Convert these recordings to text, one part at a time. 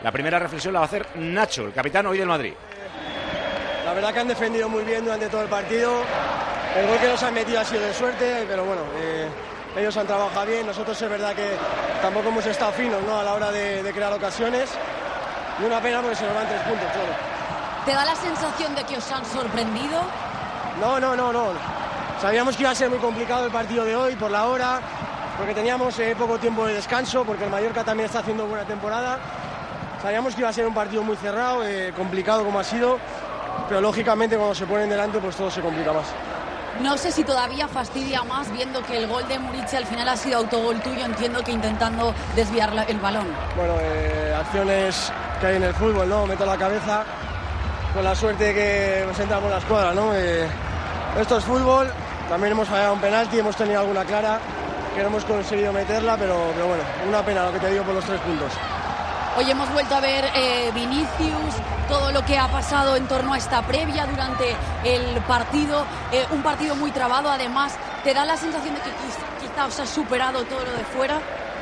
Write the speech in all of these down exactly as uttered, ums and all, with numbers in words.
La primera reflexión la va a hacer Nacho, el capitán hoy del Madrid. La verdad que han defendido muy bien durante todo el partido. El gol que nos han metido ha sido de suerte, pero bueno, eh, ellos han trabajado bien. Nosotros es verdad que tampoco hemos estado finos, ¿no?, a la hora de, de crear ocasiones. Y una pena porque se nos van tres puntos, claro. ¿Te da la sensación de que os han sorprendido? No, no, no, no. Sabíamos que iba a ser muy complicado el partido de hoy por la hora, porque teníamos eh, poco tiempo de descanso, porque el Mallorca también está haciendo buena temporada. Sabíamos que iba a ser un partido muy cerrado, eh, complicado como ha sido, pero lógicamente cuando se ponen delante pues todo se complica más. No sé si todavía fastidia más viendo que el gol de Murici al final ha sido autogol tuyo, entiendo que intentando desviar la, el balón. Bueno, eh, acciones que hay en el fútbol, ¿no? Meto la cabeza con la suerte que nos entramos en la escuadra, ¿no? Eh, esto es fútbol, también hemos fallado un penalti, hemos tenido alguna clara que no hemos conseguido meterla, pero, pero bueno, una pena lo que te digo por los tres puntos. Hoy hemos vuelto a ver eh, Vinicius, todo lo que ha pasado en torno a esta previa durante el partido, eh, un partido muy trabado. Además, ¿te da la sensación de que quizá os ha superado todo lo de fuera?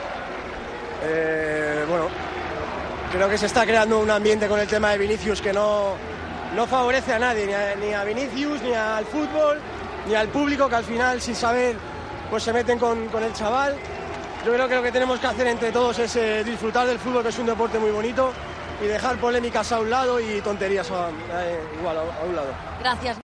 Eh, bueno, creo que se está creando un ambiente con el tema de Vinicius que no, no favorece a nadie, ni a, ni a Vinicius, ni al fútbol, ni al público, que al final, sin saber, pues se meten con, con el chaval. Yo creo que lo que tenemos que hacer entre todos es eh, disfrutar del fútbol, que es un deporte muy bonito, y dejar polémicas a un lado y tonterías a, a, igual a, a un lado. Gracias.